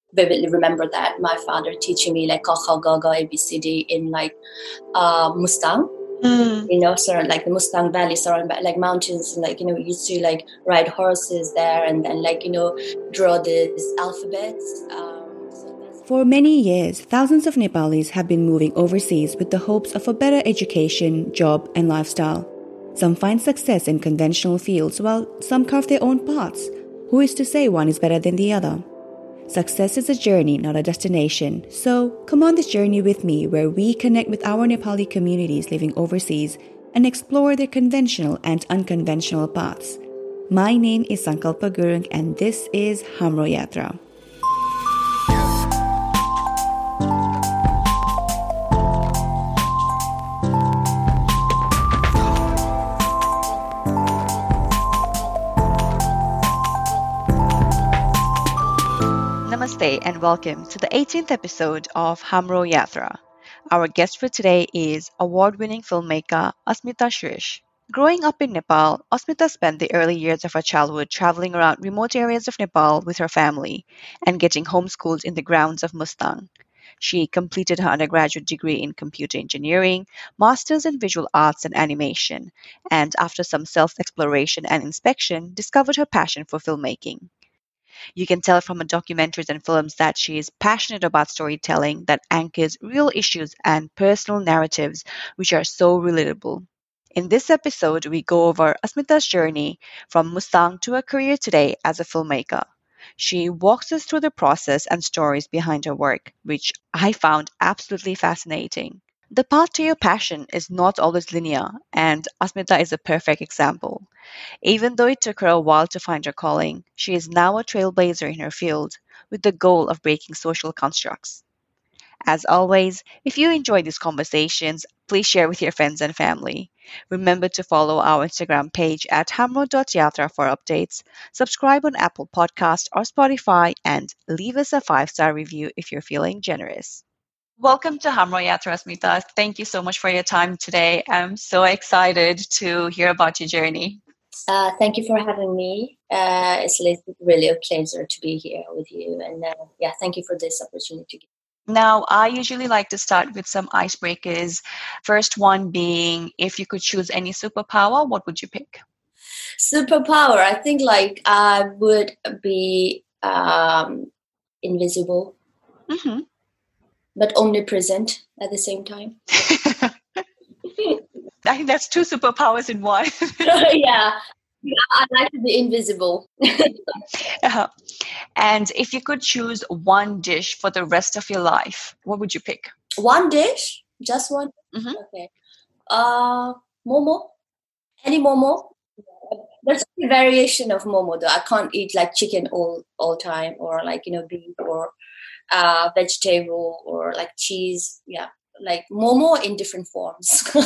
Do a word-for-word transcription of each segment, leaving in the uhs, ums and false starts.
vividly remember that my father teaching me like Ka Kha Ga Ga A B C D in like uh, Mustang. Mm. You know, sort of like the Mustang Valley, surrounded by like mountains, and like, you know, we used to like ride horses there and then like, you know, draw these alphabets. Um, so that's- For many years, thousands of Nepalis have been moving overseas with the hopes of a better education, job, and lifestyle. Some find success in conventional fields, while some carve their own paths. Who is to say one is better than the other? Success is a journey, not a destination. So, come on this journey with me where we connect with our Nepali communities living overseas and explore their conventional and unconventional paths. My name is Sankalpa Gurung and this is Hamro Yatra. Namaste and welcome to the eighteenth episode of Hamro Yatra. Our guest for today is award-winning filmmaker Asmita Shrish. Growing up in Nepal, Asmita spent the early years of her childhood traveling around remote areas of Nepal with her family and getting homeschooled in the grounds of Mustang. She completed her undergraduate degree in computer engineering, master's in visual arts and animation, and after some self-exploration and inspection, discovered her passion for filmmaking. You can tell from her documentaries and films that she is passionate about storytelling that anchors real issues and personal narratives which are so relatable. In this episode, we go over Asmita's journey from Mustang to her career today as a filmmaker. She walks us through the process and stories behind her work, which I found absolutely fascinating. The path to your passion is not always linear, and Asmita is a perfect example. Even though it took her a while to find her calling, she is now a trailblazer in her field with the goal of breaking social constructs. As always, if you enjoy these conversations, please share with your friends and family. Remember to follow our Instagram page at hamro dot yatra for updates, subscribe on Apple Podcast or Spotify, and leave us a five-star review if you're feeling generous. Welcome to Hamro Yatra, Asmita. Thank you so much for your time today. I'm so excited to hear about your journey. Uh, thank you for having me. Uh, it's li- really a pleasure to be here with you. And uh, yeah, thank you for this opportunity. Now, I usually like to start with some icebreakers. First one being, if you could choose any superpower, what would you pick? Superpower, I think like I would be um, invisible, Mm-hmm. but omnipresent at the same time. I think that's two superpowers in one. yeah. I like to be invisible. uh-huh. And if you could choose one dish for the rest of your life, what would you pick? One dish? Just one? Mm-hmm. Okay. Uh, momo? Any momo? There's a variation of momo though. I can't eat like chicken all all time, or like, you know, beef, or uh, vegetable, or like cheese. Yeah, like momo in different forms.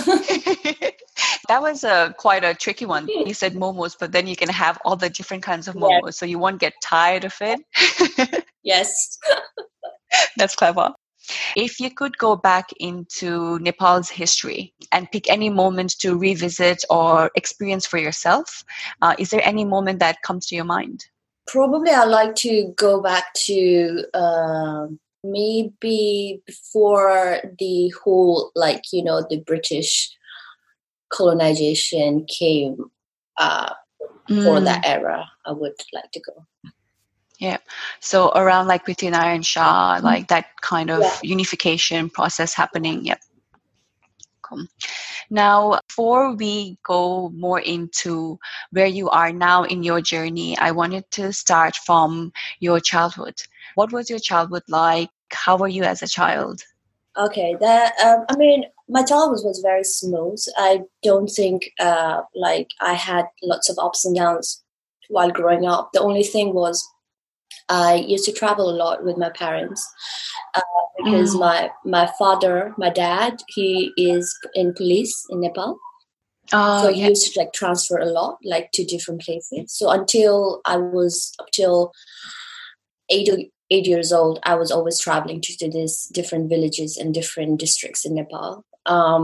That was a quite a tricky one. You said momos, but then you can have all the different kinds of momos, yes. So you won't get tired of it. Yes. That's clever. If you could go back into Nepal's history and pick any moment to revisit or experience for yourself, uh, is there any moment that comes to your mind? Probably I like to go back to uh, maybe before the whole, like, you know, the British colonization came uh, mm. for that era. I would like to go. Yeah. So around like Prithviraj Shah, like that kind of yeah. unification process happening. Yep. Cool. Now, before we go more into where you are now in your journey, I wanted to start from your childhood. What was your childhood like? How were you as a child? Okay, that um, I mean, my childhood was very smooth. I don't think uh, like I had lots of ups and downs while growing up. The only thing was I used to travel a lot with my parents uh, because mm. my my father, my dad, he is in police in Nepal. Uh, so he yeah. used to like transfer a lot, like to different places. So until I was up till eight eight years old, I was always traveling to, to these different villages and different districts in Nepal. Um,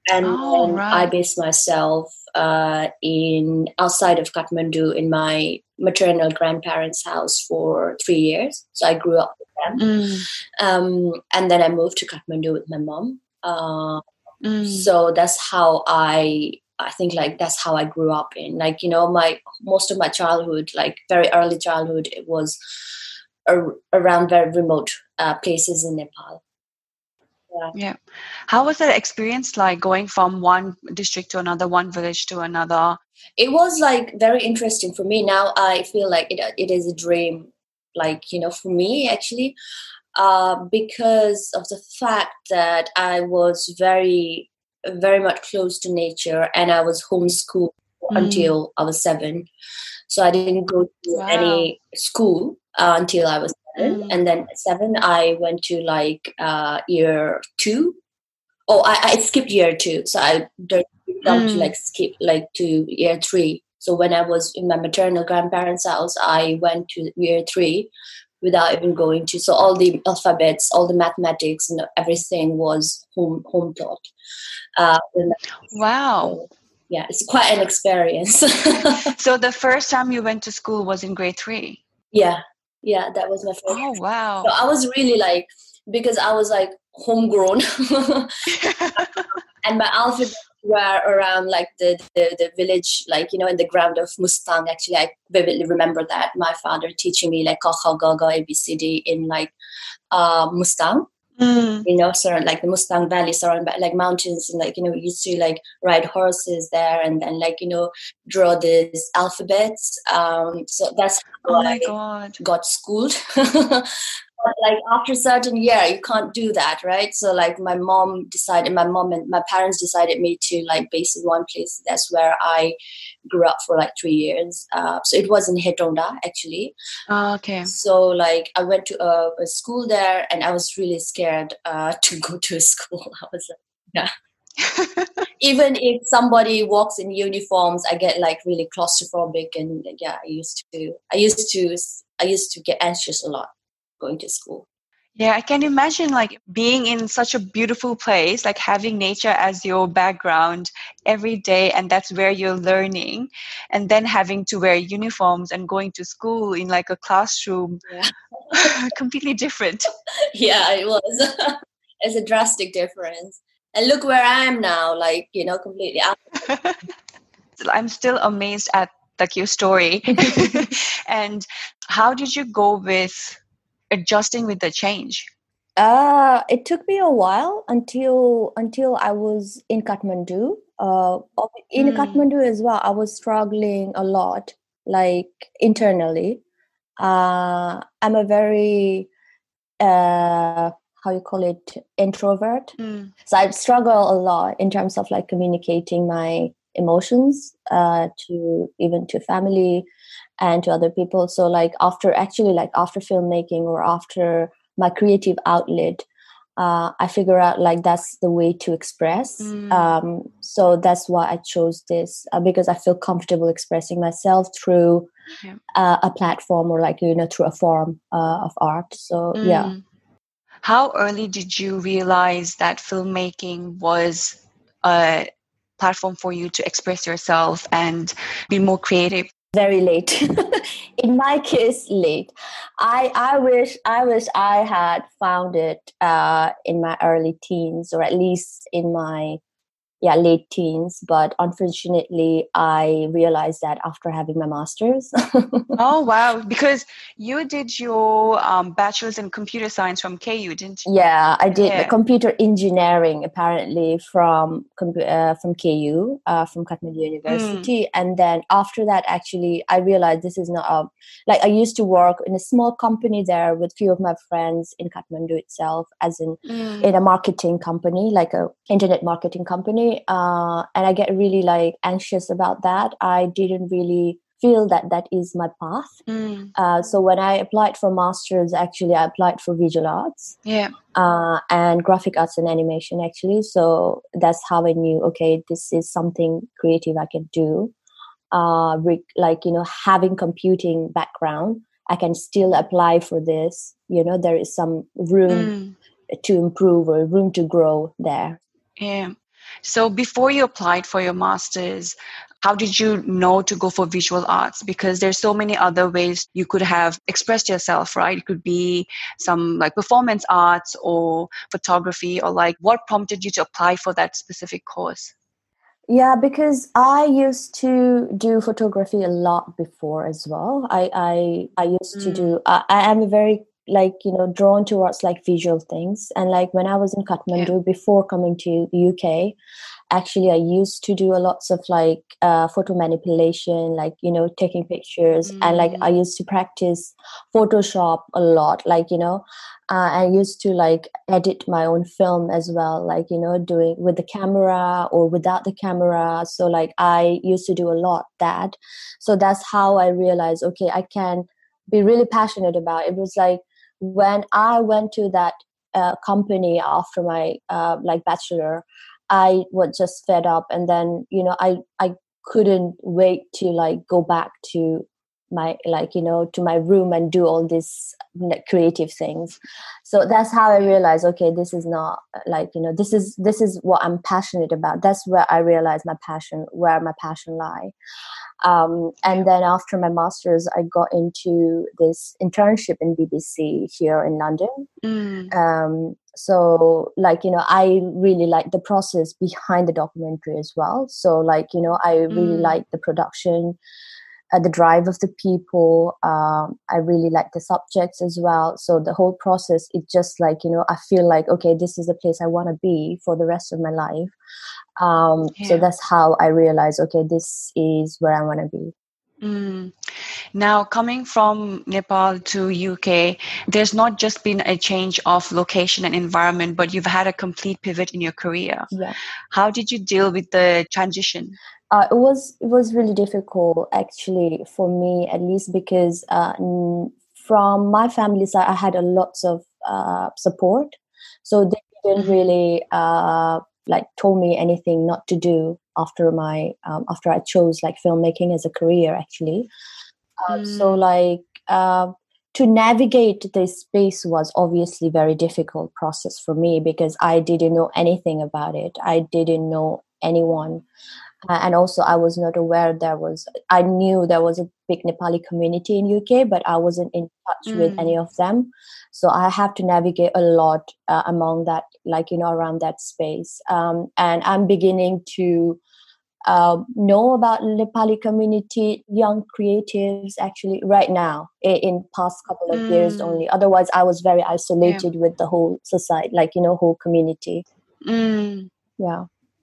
and Oh, then right. I based myself uh, in outside of Kathmandu in my maternal grandparents' house for three years. So I grew up with them, Mm, um, and then I moved to Kathmandu with my mom. Uh, mm, so that's how I I think like that's how I grew up in, like, you know, my most of my childhood, like very early childhood, it was ar- around very remote uh, places in Nepal. Yeah. yeah. How was that experience like going from one district to another, one village to another? It was like very interesting for me. Now I feel like it it is a dream, like, you know, for me actually, uh, because of the fact that I was very very much close to nature, and I was homeschooled Mm, until I was seven. So I didn't go to wow. any school uh, until I was seven, Mm, and then at seven I went to like uh, year two. Oh, I, I skipped year two, so I jumped to mm. like skip like to year three. So when I was in my maternal grandparents' house, I went to year three without even going to. So all the alphabets, all the mathematics, and everything was home home taught. Uh, and Wow. so, yeah, it's quite an experience. So the first time you went to school was in grade three? Yeah, yeah, that was my first. Oh, wow. So I was really like, because I was like homegrown, and my alphabet were around like the, the the village, like, you know, in the ground of Mustang. Actually, I vividly remember that my father teaching me like Kha Ga Ga A B C D in like uh Mustang. Mm, You know, surround like the Mustang Valley, surrounded by like mountains, and like, you know, we used to like ride horses there, and then like, you know, draw these alphabets. Um, so that's how oh my I God. got schooled. But like after a certain year, you can't do that, right? So like my mom decided, my mom and my parents decided me to like base in one place. That's where I grew up for like three years. Uh, so it was in Hetonda actually. Oh, okay. So like I went to a, a school there, and I was really scared uh, to go to a school. I was like, yeah. Even if somebody walks in uniforms, I get like really claustrophobic, and yeah, I used to, I used to, I used to get anxious a lot going to school. Yeah, I can imagine like being in such a beautiful place, like having nature as your background every day, and that's where you're learning, and then having to wear uniforms and going to school in like a classroom. Yeah. Completely different. Yeah, it was. It's a drastic difference. And look where I am now, like, you know, completely out. I'm still amazed at like your story. And how did you go with adjusting with the change? Uh, it took me a while until until I was in Kathmandu. Uh, in Mm. Kathmandu as well, I was struggling a lot, like internally. Uh, I'm a very uh, how you call it, introvert. Mm. So I struggle a lot in terms of like communicating my emotions uh, to even to family and to other people. So like after actually like after filmmaking or after my creative outlet, uh, I figure out like that's the way to express. Mm. Um, so that's why I chose this uh, because I feel comfortable expressing myself through Yeah. uh, a platform or like, you know, through a form uh, of art. So Mm. yeah. How early did you realize that filmmaking was a platform for you to express yourself and be more creative? Very late. In my case, late. I I wish I wish I had found it uh, in my early teens, or at least in my yeah late teens. But unfortunately, I realized that after having my master's. Oh, wow. Because you did your um, bachelor's in computer science from K U, didn't you? Yeah, I did Yeah. computer engineering apparently from uh, from K U, uh, from Kathmandu University, mm. And then after that, actually, I realized this is not a, like I used to work in a small company there with few of my friends in Kathmandu itself, as in mm. in a marketing company, like a internet marketing company, uh, and I get really like anxious about that. I didn't really feel that that is my path. Mm. Uh, so when I applied for masters, actually I applied for visual arts, yeah, uh, and graphic arts and animation actually. So that's how I knew, okay, this is something creative I can do. Uh, re- like, you know, having computing background, I can still apply for this. You know, there is some room mm. to improve or room to grow there. Yeah. So before you applied for your master's, how did you know to go for visual arts? Because there's so many other ways you could have expressed yourself, right? It could be some like performance arts or photography, or like what prompted you to apply for that specific course? Yeah, because I used to do photography a lot before as well. I I, I used mm. to do, I, I am very like, you know, drawn towards like visual things. And like when I was in Kathmandu, yeah. before coming to the U K, actually I used to do a lots of like uh, photo manipulation, like, you know, taking pictures. Mm. And like I used to practice Photoshop a lot, like, you know, uh, I used to like edit my own film as well, like, you know, doing with the camera or without the camera. So like I used to do a lot that. So that's how I realized, okay, I can be really passionate about it. It was like when I went to that uh, company after my uh, like bachelor, I was just fed up, and then, you know, I I couldn't wait to like go back to my like, you know, to my room and do all these creative things. So that's how I realized, okay, this is not like, you know, this is this is what I'm passionate about. That's where I realized my passion, where my passion lie. Um, and then after my master's, I got into this internship in B B C here in London. Mm. Um, so like, you know, I really like the process behind the documentary as well. So like, you know, I really mm. like the production, uh, the drive of the people. Um, I really like the subjects as well. So the whole process, it just like, you know, I feel like, okay, this is the place I want to be for the rest of my life. Um, yeah. So that's how I realized, okay, this is where I want to be. Mm. Now, coming from Nepal to U K, there's not just been a change of location and environment, but you've had a complete pivot in your career. Yeah. How did you deal with the transition? Uh, it was it was really difficult, actually, for me, at least, because uh, from my family side, I had a lots of uh, support, so they didn't mm-hmm. really uh, like told me anything not to do after my um, after I chose like filmmaking as a career, actually. Uh, mm. So like uh, to navigate this space was obviously very difficult process for me, because I didn't know anything about it. I didn't know anyone. Uh, and also I was not aware there was, I knew there was a big Nepali community in U K, but I wasn't in touch mm. with any of them. So I have to navigate a lot uh, among that, like, you know, around that space. Um, and I'm beginning to uh, know about Nepali community, young creatives actually right now, in, in past couple of mm. years only. Otherwise I was very isolated yeah. with the whole society, like, you know, whole community. Mm. Yeah.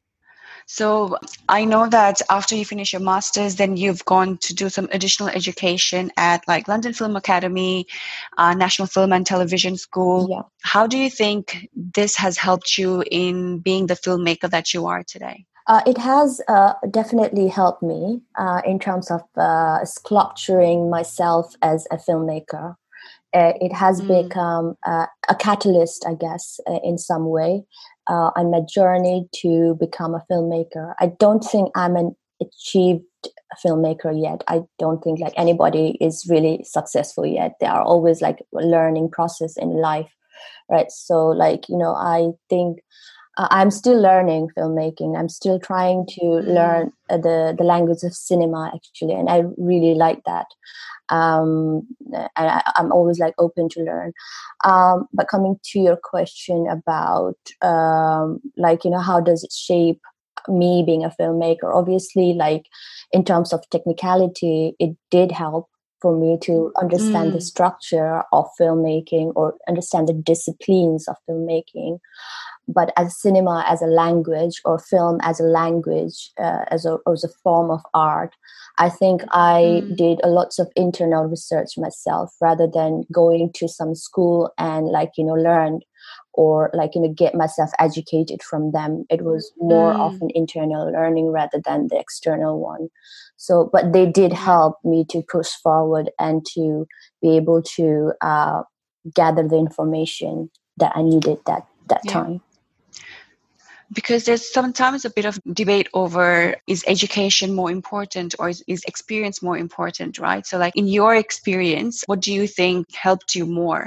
So I know that after you finish your master's, then you've gone to do some additional education at like London Film Academy, uh, National Film and Television School. Yeah. How do you think this has helped you in being the filmmaker that you are today? Uh, it has uh, definitely helped me uh, in terms of uh, sculpturing myself as a filmmaker. Uh, it has mm. become uh, a catalyst, I guess, uh, in some way. Uh, on my journey to become a filmmaker. I don't think I'm an achieved filmmaker yet. I don't think like anybody is really successful yet. There are always like a learning process in life, right? So like, you know, I think uh, I'm still learning filmmaking. I'm still trying to mm. learn uh, the, the language of cinema, actually. And I really like that. Um, and I, I'm always like open to learn. Um, but coming to your question about um, like, you know, how does it shape me being a filmmaker? Obviously, like in terms of technicality, it did help for me to understand mm. the structure of filmmaking or understand the disciplines of filmmaking. But as cinema as a language, or film as a language, uh, as a as a form of art, I think I mm. did a lots of internal research myself, rather than going to some school and like, you know, learn or like, you know, get myself educated from them. It was more mm. of an internal learning rather than the external one. So, but they did help me to push forward and to be able to uh, gather the information that I needed that that yeah. time. Because there's sometimes a bit of debate over, is education more important or is, is experience more important, right? So like in your experience, what do you think helped you more?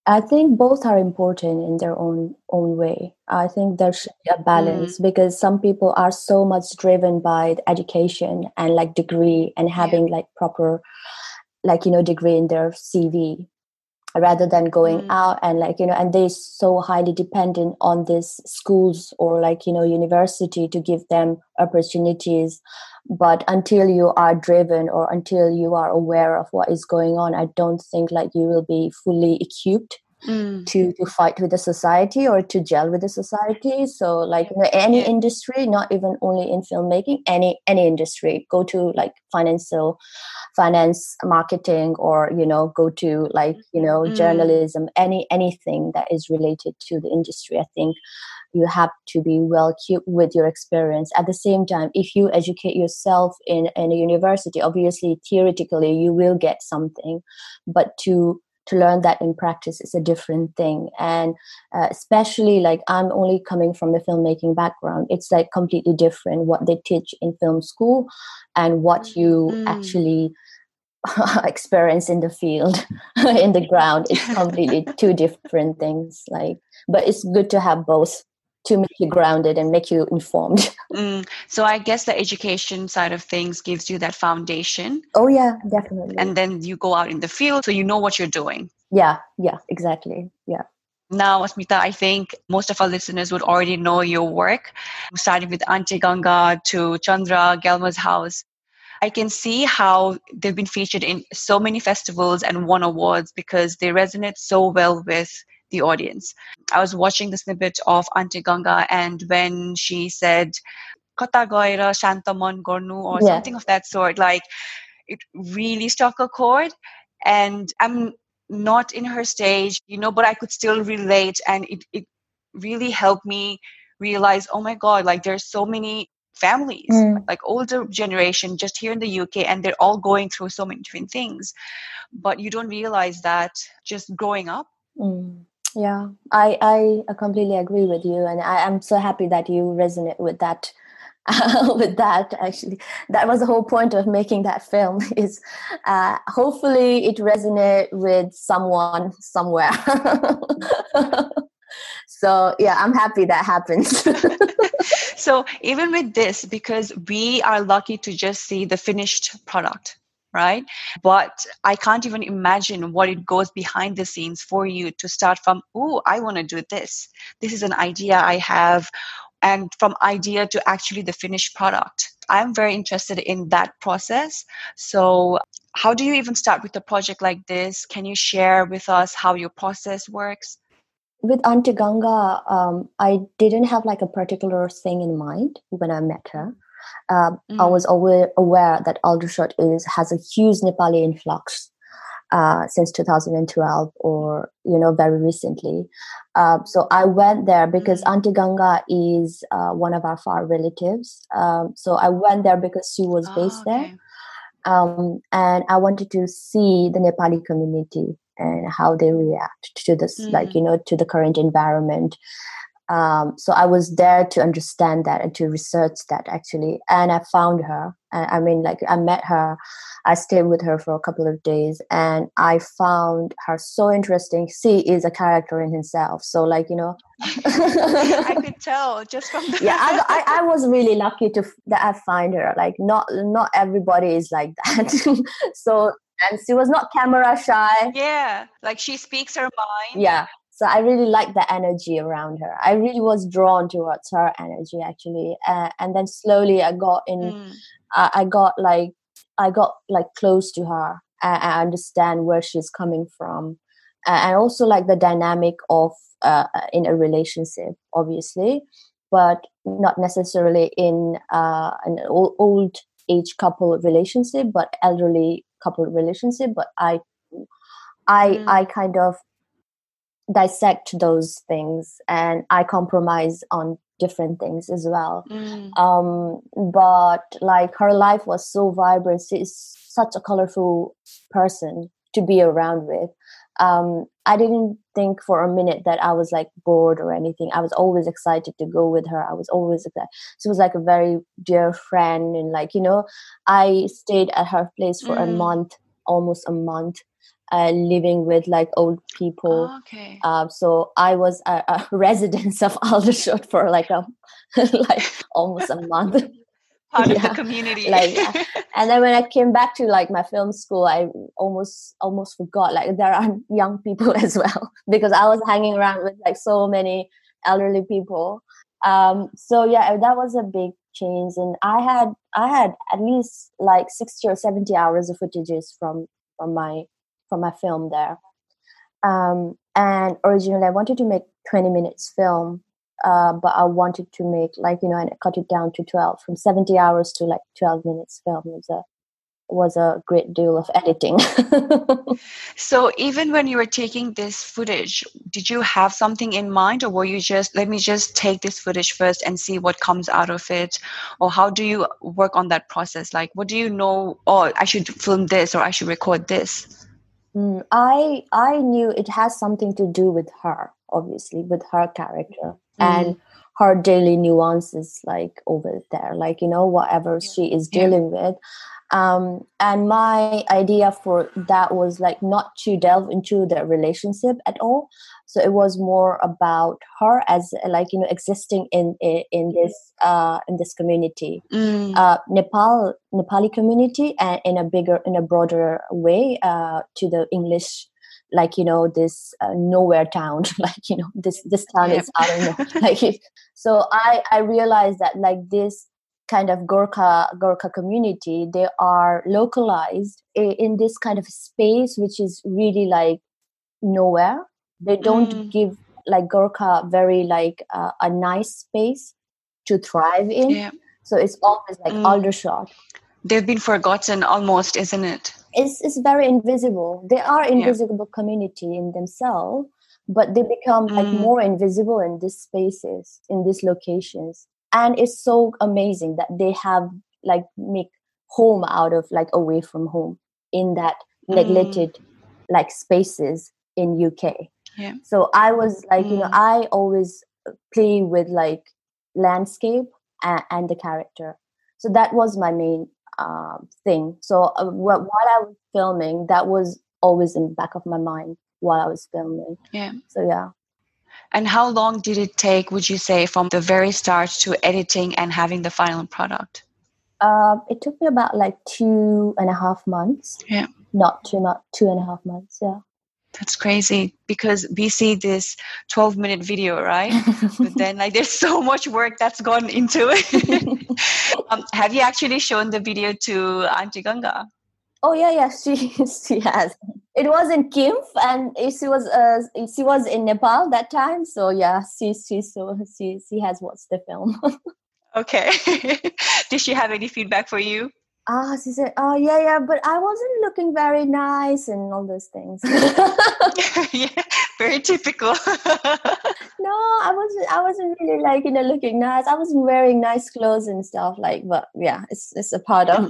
I think both are important in their own own way. I think there should be a balance Mm. because some people are so much driven by the education and like degree and having like proper like you know degree in their C V rather than going Mm. out and like you know and they're so highly dependent on these schools or like you know university to give them opportunities. But until you are driven or until you are aware of what is going on, I don't think like you will be fully equipped Mm. to to fight with the society or to gel with the society. So like you know, any Yeah. industry, not even only in filmmaking, any any industry, go to like financial finance, marketing, or you know go to like you know Mm. journalism, any anything that is related to the industry. I think you have to be well equipped with your experience. At the same time, if you educate yourself in, in a university, obviously theoretically you will get something, but to to learn that in practice is a different thing. And uh, especially like I'm only coming from the filmmaking background, it's like completely different what they teach in film school and what you Mm. actually experience in the field in the ground. It's completely two different things, like, but it's good to have both to make you grounded and make you informed. Mm. So I guess the education side of things gives you that foundation, Oh yeah, definitely. and then you go out in the field so you know what you're doing. Yeah, yeah, exactly. Yeah. Now, Asmita, I think most of our listeners would already know your work, starting with Auntie Ganga to Chandra, Gelma's House. I can see how they've been featured in so many festivals and won awards because they resonate so well with the audience. I was watching the snippet of Auntie Ganga, and when she said, Kata gaira shantamon gornu, or Yeah. something of that sort, like it really struck a chord. And I'm not in her stage, you know, but I could still relate. And it, it really helped me realize, oh my God, like there's so many families, Mm. like older generation just here in the U K, and they're all going through so many different things. But you don't realize that just growing up. Mm. Yeah, I, I completely agree with you. And I, I'm so happy that you resonate with that. with that, actually, that was the whole point of making that film, is uh, hopefully it resonate with someone somewhere. So yeah, I'm happy that happens. So even with this, because we are lucky to just see the finished product, right? But I can't even imagine what it goes behind the scenes for you to start from, oh, I want to do this. This is an idea I have. And from idea to actually the finished product. I'm very interested in that process. So how do you even start with a project like this? Can you share with us how your process works? With Auntie Ganga, um, I didn't have like a particular thing in mind when I met her. Um, Mm. I was aware, aware that Aldershot is has a huge Nepali influx uh, since two thousand twelve, or you know, very recently. Uh, so I went there because Mm. Auntie Ganga is uh, one of our far relatives. Um, so I went there because she was based Oh, okay. there, um, and I wanted to see the Nepali community and how they react to this, Mm. like you know, to the current environment. Um, so I was there to understand that and to research that, actually. And I found her. I, I mean, like I met her. I stayed with her for a couple of days, and I found her so interesting. She is a character in himself. So, like you know, I could tell just from the yeah, I, I I was really lucky to that I find her. Like not not everybody is like that. So, and she was not camera shy. Yeah, like she speaks her mind. Yeah. So I really liked the energy around her. I really was drawn towards her energy, actually. Uh, and then slowly I got in, Mm. uh, I got like, I got like close to her. And I understand where she's coming from. Uh, and also like the dynamic of uh, in a relationship, obviously, but not necessarily in uh, an old, old age couple relationship, but elderly couple relationship. But I, I, Mm. I kind of dissect those things, and I compromise on different things as well. Mm. Um, but like her life was so vibrant. She's such a colorful person to be around with. Um, I didn't think for a minute that I was like bored or anything. I was always excited to go with her. I was always excited. She was like a very dear friend, and like you know, I stayed at her place for Mm. a month, almost a month. uh, living with like old people. Oh, okay. Um, so I was a, a resident of Aldershot for like a like almost a month. Part yeah. of the community. like yeah. And then when I came back to like my film school, I almost almost forgot like there are young people as well, because I was hanging around with like so many elderly people. Um, so yeah, that was a big change, and I had I had at least like sixty or seventy hours of footages from from my from my film there. Um, and originally I wanted to make twenty minutes film. Uh, but I wanted to make like, you know, and cut it down to twelve, from seventy hours to like twelve minutes film. It was a, was a great deal of editing. So even when you were taking this footage, did you have something in mind, or were you just, let me just take this footage first and see what comes out of it? Or how do you work on that process? Like, what do you know? Oh, I should film this, or I should record this. Mm, I I knew it has something to do with her, obviously, with her character mm. and her daily nuances, like over there, like, you know, whatever she is dealing yeah. with. Um, and my idea for that was like not to delve into the relationship at all. So it was more about her as like, you know, existing in in, in this uh, in this community, mm. uh, Nepal Nepali community, and in a bigger, in a broader way, uh, to the English, like, you know, this uh, nowhere town, like, you know, this this town yep. is I don't know, like. So I I realized that like this kind of Gorkha Gorkha community, they are localized in this kind of space which is really like nowhere. They don't mm. give like Gorkha very like uh, a nice space to thrive in. Yeah. So it's always like mm. Aldershot. They've been forgotten almost, isn't it? It's it's very invisible. They are invisible yeah. community in themselves, but they become like mm. more invisible in these spaces, in these locations. And it's so amazing that they have like make home out of like away from home in that neglected mm. like spaces in U K. Yeah. So I was like, mm. you know, I always play with like landscape and, and the character. So that was my main uh, thing. So uh, while I was filming, that was always in the back of my mind while I was filming. Yeah. So yeah. And how long did it take, would you say, from the very start to editing and having the final product? Uh, it took me about like two and a half months. Yeah. Not two, not two and a half months. Yeah. That's crazy, because we see this twelve minute video, right? But then like there's so much work that's gone into it. um, have you actually shown the video to Auntie Ganga? Oh yeah, yeah, she she has. It was in Kimph, and she was uh, she was in Nepal that time. So yeah, she she so she she has watched the film. Okay. Did she have any feedback for you? Ah, she said, "Oh yeah, yeah, but I wasn't looking very nice and all those things." Yeah, very typical. No, I wasn't. I wasn't really like, you know, looking nice. I wasn't wearing nice clothes and stuff like. But yeah, it's it's a part of.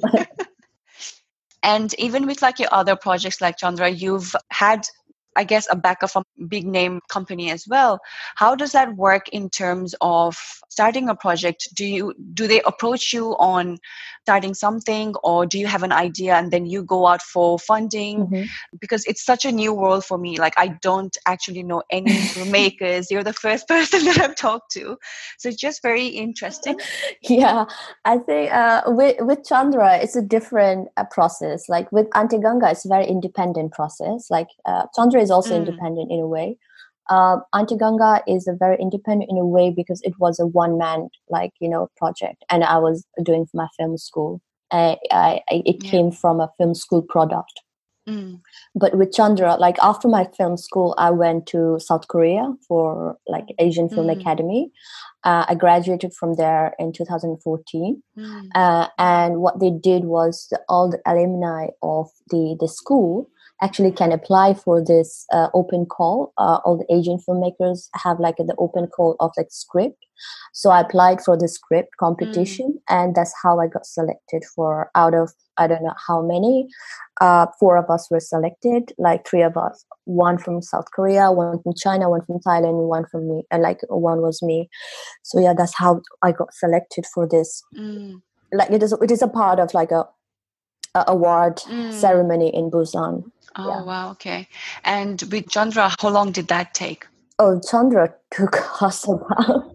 And even with like your other projects like Chandra, you've had, I guess, a backup from a big name company as well. How does that work in terms of starting a project? Do you do they approach you on starting something, or do you have an idea and then you go out for funding? Mm-hmm. Because it's such a new world for me. Like I don't actually know any filmmakers. You're the first person that I've talked to. So it's just very interesting. Yeah, I think uh, with, with Chandra, it's a different uh, process. Like with Auntie Ganga, it's a very independent process. Like uh, Chandra is also mm. independent in a way. Uh, Auntie Ganga is a very independent in a way because it was a one-man, like, you know, project, and I was doing for my film school. I, I, I it yeah. came from a film school product. Mm. But with Chandra, like after my film school, I went to South Korea for like Asian Film mm. Academy. Uh, I graduated from there in two thousand fourteen. Mm. Uh, and what they did was the, all the alumni of the, the school actually can apply for this uh, open call. Uh, all the Asian filmmakers have like a, the open call of like script. So I applied for the script competition, mm. and that's how I got selected for out of, I don't know how many, uh, four of us were selected, like three of us, one from South Korea, one from China, one from Thailand, one from me, and like one was me. So yeah, that's how I got selected for this. Mm. Like it is, it is a part of like a, uh, award Mm. ceremony in Busan. Oh, Yeah. wow. Okay. And with Chandra, how long did that take? Oh, Chandra took us about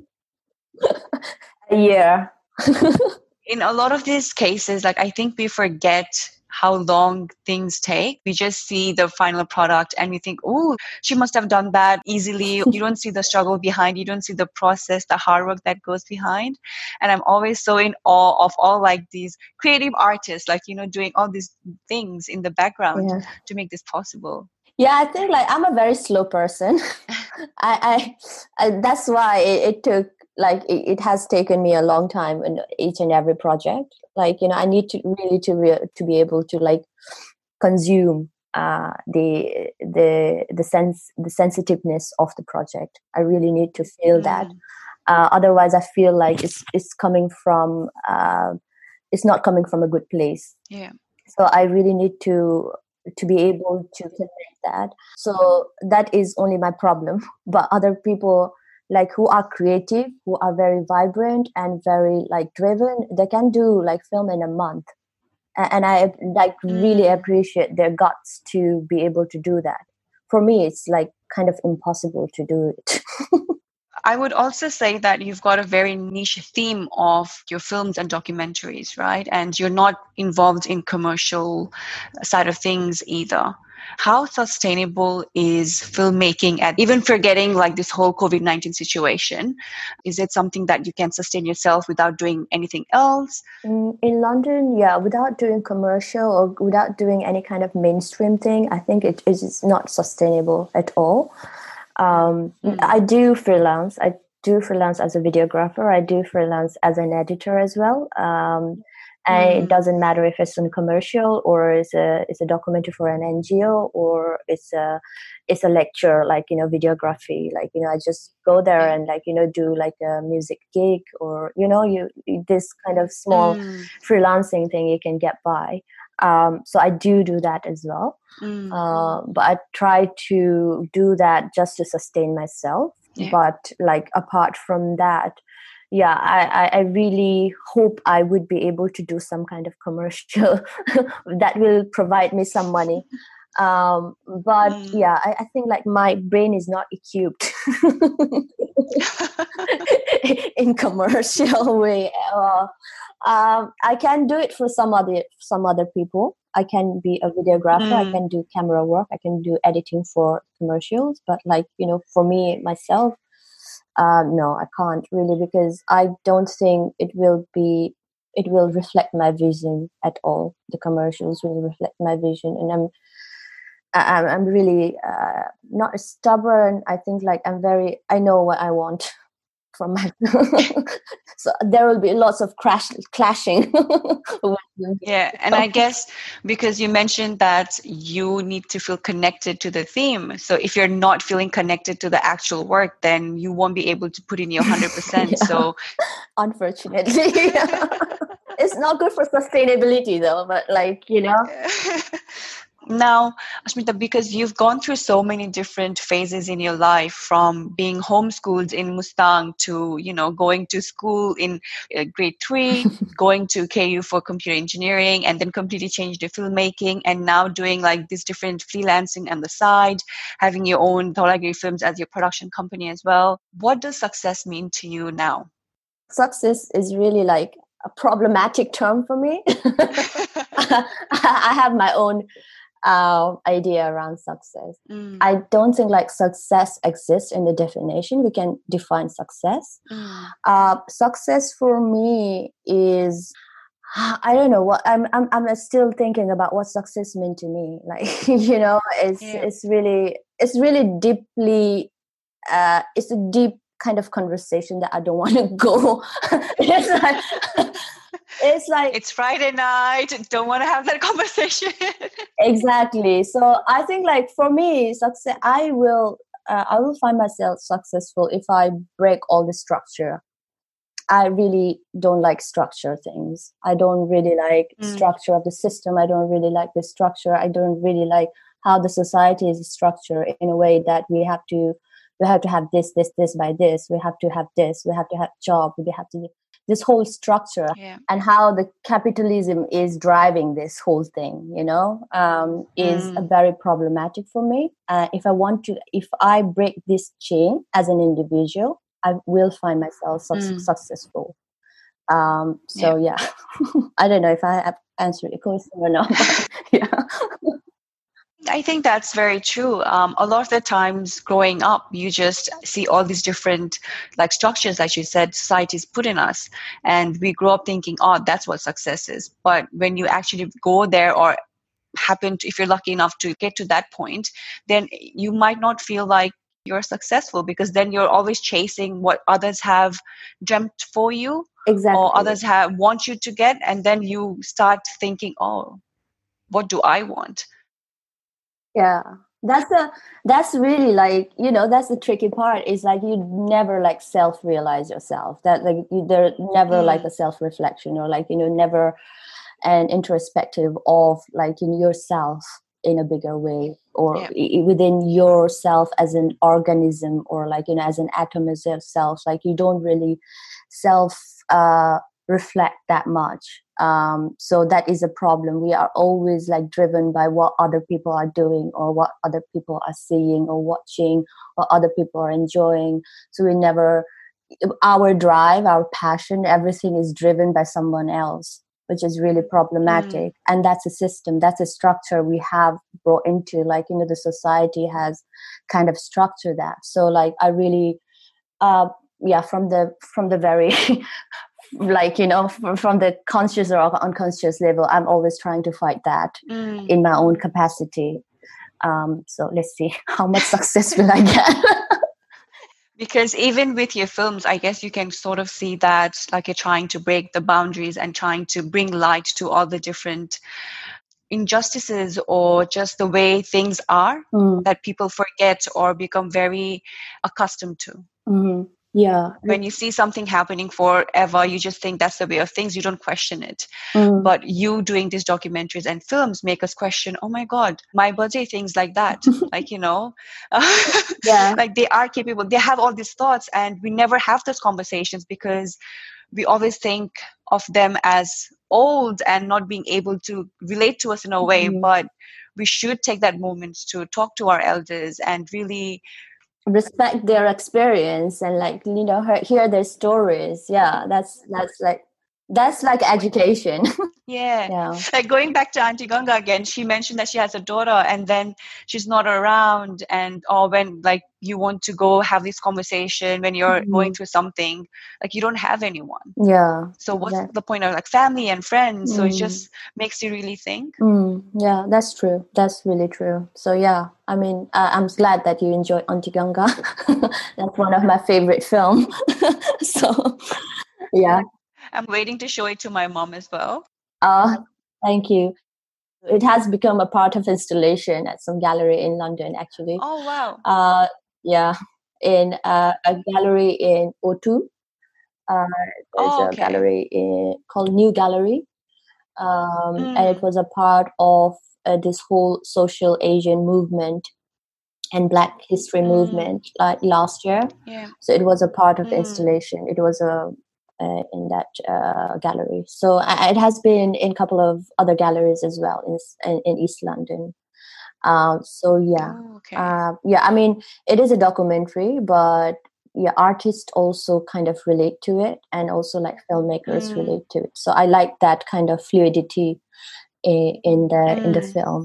a year. In a lot of these cases, like I think we forget how long things take. We just see the final product and we think, oh, she must have done that easily. You don't see the struggle behind, you don't see the process, the hard work that goes behind. And I'm always so in awe of all like these creative artists, like, you know, doing all these things in the background Yeah. to make this possible. Yeah, I think like I'm a very slow person. I, I, I that's why it, it took like it, it has taken me a long time in each and every project. Like, you know, I need to really to re- to be able to like consume uh, the the the sense the sensitiveness of the project. I really need to feel Mm. that. Uh, otherwise, I feel like it's it's coming from uh, it's not coming from a good place. Yeah. So I really need to to be able to connect that. So that is only my problem. But other people like who are creative, who are very vibrant and very like driven, they can do like film in a month. A- And I like really Mm. appreciate their guts to be able to do that. For me, it's like kind of impossible to do it. I would also say that you've got a very niche theme of your films and documentaries, right? And you're not involved in commercial side of things either. How sustainable is filmmaking at even forgetting like this whole COVID nineteen situation? Is it something that you can sustain yourself without doing anything else? In, in London, yeah, without doing commercial or without doing any kind of mainstream thing, I think it is not sustainable at all. Um, Mm. I do freelance. I do freelance as a videographer. I do freelance as an editor as well. Um, and Mm. it doesn't matter if it's a commercial or it's a it's a documentary for an N G O or it's a it's a lecture like, you know, videography. Like, you know, I just go there Yeah. and like, you know, do like a music gig or, you know, you this kind of small Mm. freelancing thing you can get by. Um, so I do do that as well. Mm. Uh, but I try to do that just to sustain myself. Yeah. But like apart from that, yeah, I, I, I really hope I would be able to do some kind of commercial that will provide me some money. Um, but Mm. yeah, I, I think like my brain is not equipped in commercial way. Uh, um, I can do it for some other some other people. I can be a videographer. I Mm. can do camera work. I can do editing for commercials. But like, you know, for me myself, um, no, I can't really because I don't think it will be. It will reflect my vision at all. The commercials will reflect my vision, and I'm I- I'm really uh, not stubborn. I think like I'm very. I know what I want from my. So there will be lots of crash clashing. Yeah, and I guess because you mentioned that you need to feel connected to the theme. So if you're not feeling connected to the actual work, then you won't be able to put in your one hundred percent. Yeah. So Unfortunately, it's not good for sustainability though. But like, you know, now, Ashmita, because you've gone through so many different phases in your life, from being homeschooled in Mustang to, you know, going to school in uh, grade three, going to K U for computer engineering, and then completely changed your filmmaking, and now doing like this different freelancing on the side, having your own Tholagiri Films as your production company as well. What does success mean to you now? success is really like a problematic term for me. I have my own uh, idea around success. Mm. I don't think like success exists in the definition. We can define success. Mm. Uh, success for me is, I don't know what I'm. I'm. I'm still thinking about what success meant to me. Like, you know, it's Yeah. it's really it's really deeply. Uh, it's a deep kind of conversation that I don't want to go. It's like it's like It's Friday night. Don't want to have that conversation. exactly. So I think like for me, success. I will. Uh, I will find myself successful if I break all the structure. I really don't like structure things. I don't really like Mm. structure of the system. I don't really like the structure. I don't really like how the society is structured in a way that we have to we have to have this, this, this by this. We have to have this. We have to have job. We have to. this whole structure Yeah. and how the capitalism is driving this whole thing, you know, um, is Mm. a very problematic for me. Uh, if I want to, if I break this chain as an individual, I will find myself su- Mm. successful. Um, so yeah, I don't know if I have answered the question or not, but yeah. I think that's very true. Um, a lot of the times growing up, you just see all these different like structures, like you said, societies put in us. And we grow up thinking, oh, that's what success is. But when you actually go there or happen to, if you're lucky enough to get to that point, then you might not feel like you're successful, because then you're always chasing what others have dreamt for you, Exactly. or others have want you to get. And then you start thinking, oh, what do I want? Yeah, that's the that's really like, you know, that's the tricky part, is like you never like self-realize yourself, that like you, there never Mm. like a self-reflection, or like, you know, never an introspective of like in yourself in a bigger way, or Yeah. i- within yourself as an organism, or like, you know, as an atom as yourself. Like you don't really self uh reflect that much. Um, so that is a problem. We are always like driven by what other people are doing, or what other people are seeing or watching, or other people are enjoying. So we never, our drive, our passion, everything is driven by someone else, which is really problematic. Mm. And that's a system, that's a structure we have brought into, like, you know, the society has kind of structured that. So like I really, uh, yeah, from the from the very like, you know, from, from the conscious or unconscious level, I'm always trying to fight that Mm. in my own capacity. Um, so let's see how much success will I get. Because even with your films, I guess you can sort of see that, like, you're trying to break the boundaries and trying to bring light to all the different injustices or just the way things are Mm. that people forget or become very accustomed to. Mm-hmm. Yeah. When you see something happening forever, you just think that's the way of things. You don't question it. Mm. But you doing these documentaries and films make us question, oh my God, my birthday, things like that. Like, you know, Yeah. like they are capable. They have all these thoughts, and we never have those conversations because we always think of them as old and not being able to relate to us in a way. Mhm. But we should take that moment to talk to our elders and really respect their experience, and like, you know, hear, hear their stories. Yeah, that's that's like that's like education. Yeah. Yeah. Like going back to Auntie Ganga again, she mentioned that she has a daughter and then she's not around, and or when like you want to go have this conversation when you're Mhm. going through something, like you don't have anyone. Yeah. So what's Exactly. the point of like family and friends? So it Mm. just makes you really think. Mm. Yeah, that's true. That's really true. So yeah, I mean, uh, I'm glad that you enjoyed Auntie Ganga. That's one of my favorite film. So yeah. I'm waiting to show it to my mom as well. Uh, thank you. It has become a part of installation at some gallery in London, actually. Oh wow. Uh, yeah, in uh, a gallery in O two. Uh, there's Oh, a okay. gallery in, called New Gallery, um, and it Mm. was a part of uh, this whole social Asian movement and Black History Mm. movement, like last year. Yeah. So it was a part of the Mm. installation. It was a uh, in that uh, gallery. So uh, it has been in a couple of other galleries as well in in, in East London. Um, so yeah, Oh, okay. uh, yeah. I mean, it is a documentary, but yeah, artists also kind of relate to it, and also like filmmakers Mm. relate to it. So I like that kind of fluidity in, in the in the Mm. film.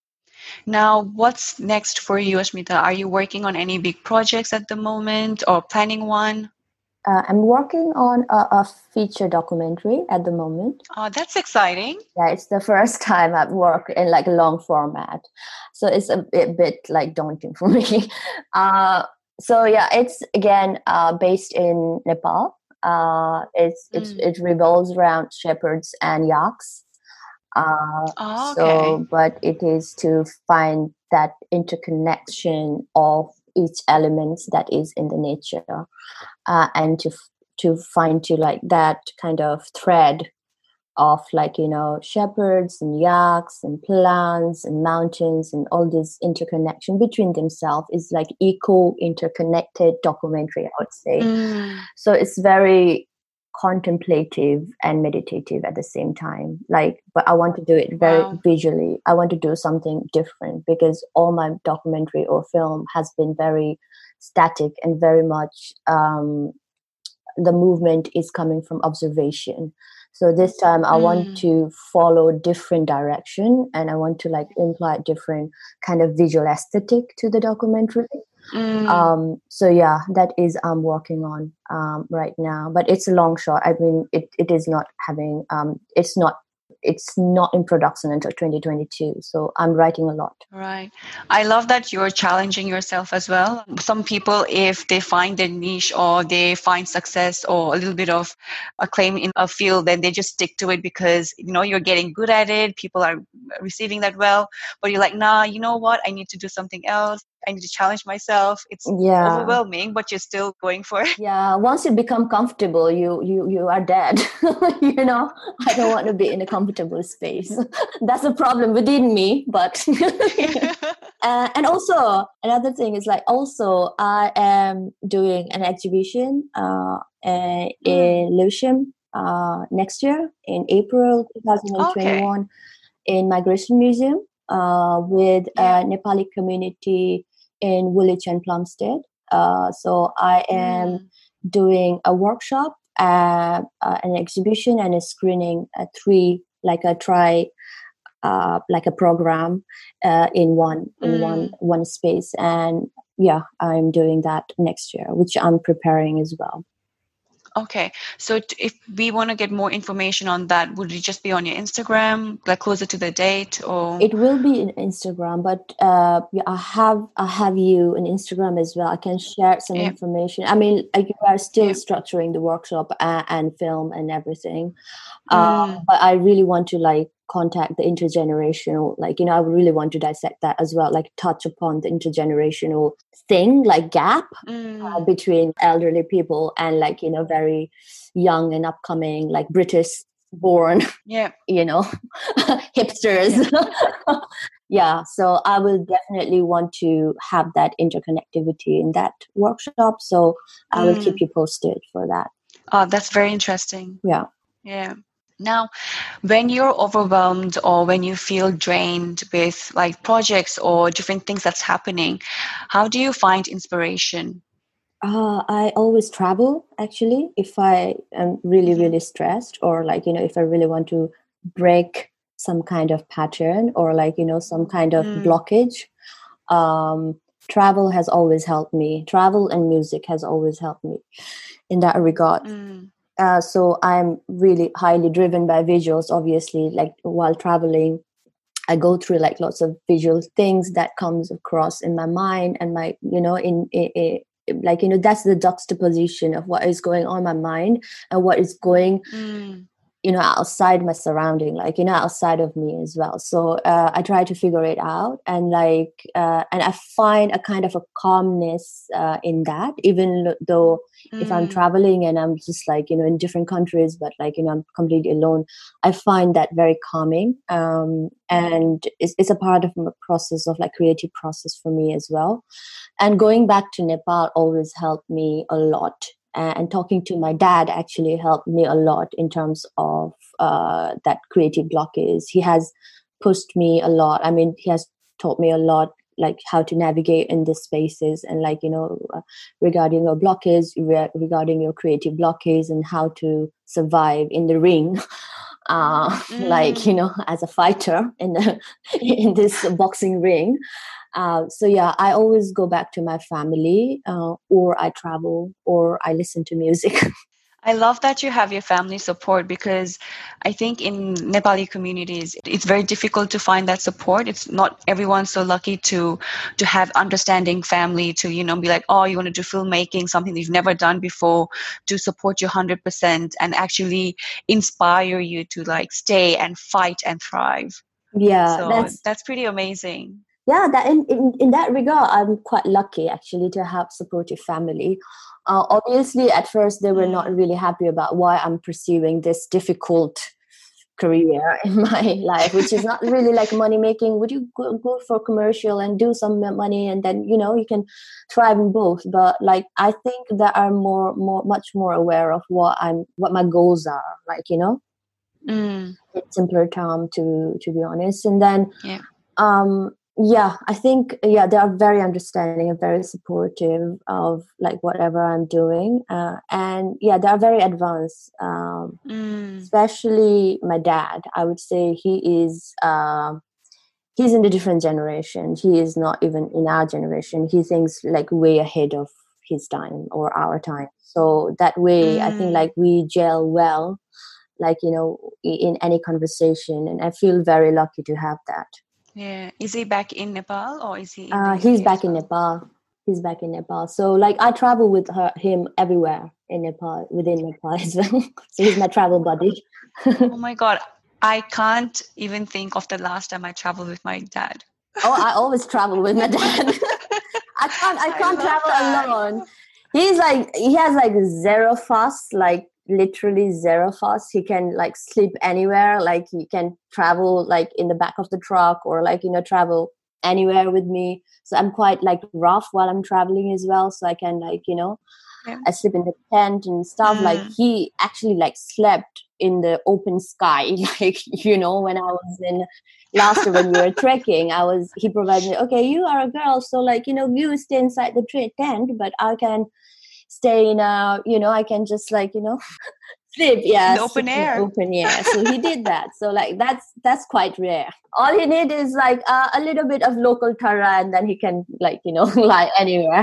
Now, what's next for you, Ashmita? Are you working on any big projects at the moment or planning one? Uh, I'm working on a, a feature documentary at the moment. Oh, that's exciting. Yeah, it's the first time I've worked in like a long format, so it's a bit, bit like daunting for me. Uh, so yeah, it's again uh, based in Nepal. Uh, it's it's Mm. it revolves around shepherds and yaks. Uh, Oh, so, okay. but it is to find that interconnection of each element that is in the nature, uh, and to to find to like that kind of thread of like, you know, shepherds and yaks and plants and mountains, and all this interconnection between themselves is like eco interconnected documentary, I would say. Mm. So it's very contemplative and meditative at the same time. Like, but I want to do it very Wow. visually. I want to do something different because all my documentary or film has been very static and very much um, the movement is coming from observation. So this time I Mm. want to follow different direction, and I want to like imply different kind of visual aesthetic to the documentary. Mm. Um, so yeah, that is I'm working on um, right now, but it's a long shot. I mean, it, it is not having, um, it's not, it's not in production until twenty twenty-two. So I'm writing a lot. Right. I love that you're challenging yourself as well. Some people, if they find their niche or they find success or a little bit of acclaim in a field, then they just stick to it because, you know, you're getting good at it. People are receiving that well. But you're like, nah, you know what? I need to do something else. I need to challenge myself. It's Yeah. overwhelming, but you're still going for it. Yeah. Once you become comfortable, you, you, you are dead. You know, I don't want to be in a comfortable space. That's a problem within me, but Uh, and also another thing is like also I am doing an exhibition uh, uh, in Lewisham uh, next year in April twenty twenty-one Okay. in Migration Museum uh, with Yeah. a Nepali community in Woolwich and Plumstead. Uh, so I am Mm. doing a workshop, uh, uh, an exhibition, and a screening. Uh, three like a try. Uh, like a program uh, in one in one Mm. one space, and yeah, I'm doing that next year, which I'm preparing as well. Okay. So t- if we want to get more information on that, would it just be on your Instagram, like closer to the date, or? It will be in Instagram, but uh, yeah, I have I have you on Instagram as well. I can share some Yeah. information. I mean, like, we are still Yeah. structuring the workshop and, and film and everything, um, Mm. but I really want to like contact the intergenerational, like, you know, I really want to dissect that as well, like touch upon the intergenerational thing, like gap uh, Mm. between elderly people and like, you know, very young and upcoming, like British born, Yeah. you know, hipsters. Yeah, so I will definitely want to have that interconnectivity in that workshop. So I will keep Mm. you posted for that. Oh, that's very interesting. Yeah. Yeah. Now, when you're overwhelmed or when you feel drained with like projects or different things that's happening, how do you find inspiration? Uh, I always travel actually if I am really, Mhm. really stressed, or like, you know, if I really want to break some kind of pattern or like, you know, some kind of Mm. blockage. Um, travel has always helped me. Travel and music has always helped me in that regard. Mm. Uh, so I'm really highly driven by visuals, obviously, like while traveling. I go through like lots of visual things that comes across in my mind and my, you know, in, in, in like, you know, that's the juxtaposition of what is going on in my mind and what is going, Mm. you know, outside my surrounding, like, you know, outside of me as well. So uh, I try to figure it out, and like, uh, and I find a kind of a calmness uh, in that, even though if I'm Mm. traveling and I'm just like, you know, in different countries, but like, you know, I'm completely alone, I find that very calming. Um, and it's, it's a part of my process of like creative process for me as well. And going back to Nepal always helped me a lot. And talking to my dad actually helped me a lot in terms of uh, that creative blockage. He has pushed me a lot. I mean, he has taught me a lot, like how to navigate in these spaces, and like, you know, uh, regarding your blockage, re- regarding your creative blockage, and how to survive in the ring. Uh, Mm. like, you know, as a fighter in the, in this boxing ring. Uh, so yeah, I always go back to my family, uh, or I travel, or I listen to music. I love that you have your family support, because I think in Nepali communities, it's very difficult to find that support. It's not everyone's so lucky to to have understanding family to, you know, be like, oh, you want to do filmmaking, something that you've never done before, to support you one hundred percent and actually inspire you to like stay and fight and thrive. Yeah, So that's that's pretty amazing. yeah. That in, in in that regard, I'm quite lucky actually to have supportive family. Uh, obviously, at first they were not Mm. really happy about why I'm pursuing this difficult career in my life, which is not really like money making. Would you go, go for commercial and do some money, and then you know you can thrive in both? But like I think that I'm more more much more aware of what I'm what my goals are, like you know Mm. in simpler term, to to be honest. And then Yeah. um yeah, I think yeah they are very understanding and very supportive of like whatever I'm doing, uh, and yeah they are very advanced, um Mm. especially my dad. I would say he is uh, he's in a different generation. He is not even in our generation. He thinks like way ahead of his time or our time, so that way I think Mm. like we gel well, like you know in any conversation, and I feel very lucky to have that. Yeah. Is he back in Nepal or is he in Uh, the he's U K as back in well? Nepal. He's back in Nepal. So like I travel with her, him everywhere in Nepal, within Nepal as well. So he's my travel buddy. Oh my God. I can't even think of the last time I traveled with my dad. Oh, I always travel with my dad. I can't I I can't love travel that. alone. He's like he has like zero fuss, like literally zero fuss. He can like sleep anywhere, like he can travel like in the back of the truck, or like you know travel anywhere with me. So I'm quite like rough while I'm traveling as well, so I can like you know Yeah. I sleep in the tent and stuff. Like Mm. he actually like slept in the open sky. Like, you know, when I was in last year when we were trekking, I was, he provided me, okay, you are a girl. So like, you know, you stay inside the tra- tent, but I can stay in a, you know, I can just like, you know, sleep. Yeah. In the Sleep open in the air. open air. So he did that. So like, that's, that's quite rare. All he need is like uh, a little bit of local tara, and then he can like, you know, lie anywhere.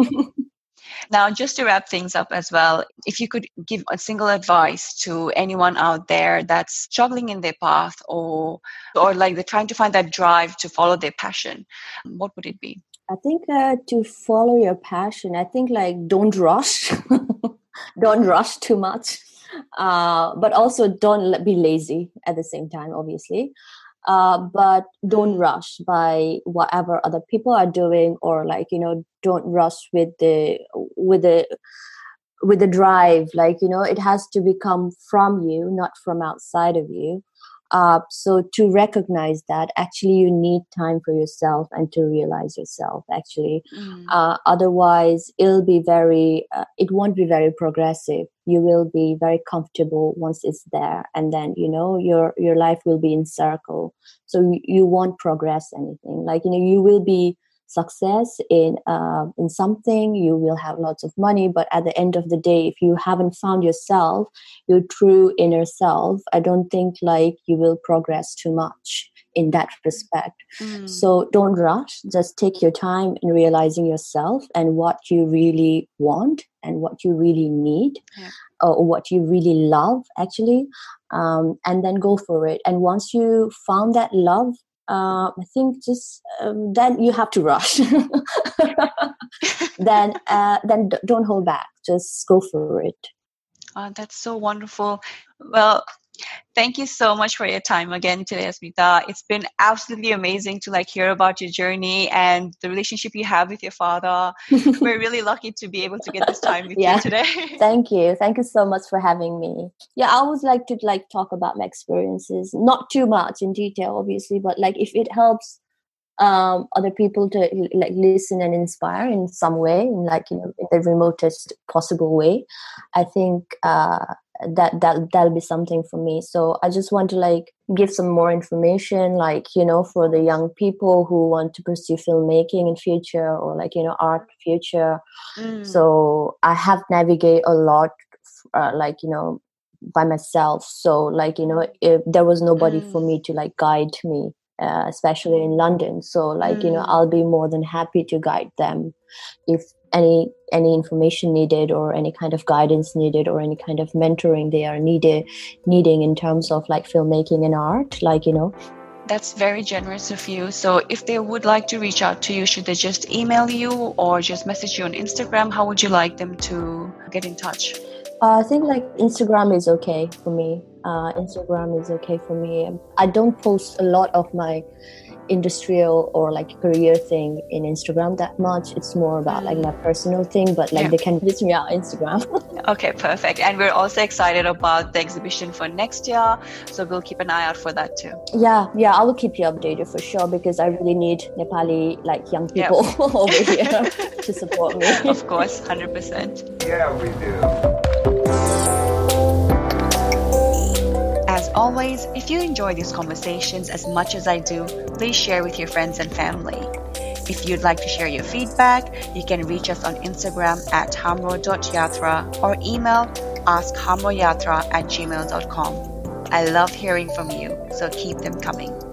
Now, just to wrap things up as well, if you could give a single advice to anyone out there that's struggling in their path, or or like they're trying to find that drive to follow their passion, what would it be? I think uh, to follow your passion, I think like don't rush, don't rush too much, uh, but also don't be lazy at the same time, obviously. Uh, but don't Mm. rush by whatever other people are doing, or like you know, don't rush with the with the with the drive. Like you know, it has to become from you, not from outside of you. Uh, so to recognize that actually you need time for yourself and to realize yourself actually. Mm. Uh, otherwise it'll be very uh, it won't be very progressive. You will be very comfortable once it's there, and then you know your your life will be in circle, so you, you won't progress anything. Like you know you will be success in uh, in something, you will have lots of money, but at the end of the day, if you haven't found yourself, your true inner self, I don't think like you will progress too much in that respect. Mm. So don't rush, just take your time in realizing yourself and what you really want and what you really need. Yeah. Or what you really love actually, um, and then go for it. And once you found that love, uh, I think just um, then you have to rush. then uh, then d- don't hold back, just go for it. Oh, that's so wonderful. Well, thank you so much for your time again today, Asmita. It's been absolutely amazing to like hear about your journey and the relationship you have with your father. We're really lucky to be able to get this time with Yeah. you today. Thank you. Thank you so much for having me. Yeah, I always like to like talk about my experiences, not too much in detail, obviously, but like if it helps um, other people to like listen and inspire in some way, in like you know in the remotest possible way, I think uh, that that that'll be something for me. So I just want to like give some more information, like you know for the young people who want to pursue filmmaking in future, or like you know art future. Mm. So I have navigated a lot, uh, like you know by myself. So like you know if there was nobody Mm. for me to like guide me, uh, especially in London. So like Mm. you know I'll be more than happy to guide them if any any information needed, or any kind of guidance needed, or any kind of mentoring they are needed needing in terms of like filmmaking and art, like you know. That's very generous of you. So if they would like to reach out to you, should they just email you or just message you on Instagram? How would you like them to get in touch? Uh, I think like Instagram is okay for me. Uh, Instagram is okay for me. I don't post a lot of my industrial or like career thing in Instagram that much. It's more about like my personal thing, but like Yeah. they can reach me out on Instagram. Okay, perfect. And we're also excited about the exhibition for next year, so we'll keep an eye out for that too. Yeah, yeah, I will keep you updated for sure, because I really need Nepali like young people Yep. over here to support me. Of course, one hundred percent. Yeah, we do. As always, if you enjoy these conversations as much as I do, please share with your friends and family. If you'd like to share your feedback, you can reach us on Instagram at hamro dot yatra or email askhamroyatra at gmail dot com. I love hearing from you, so keep them coming.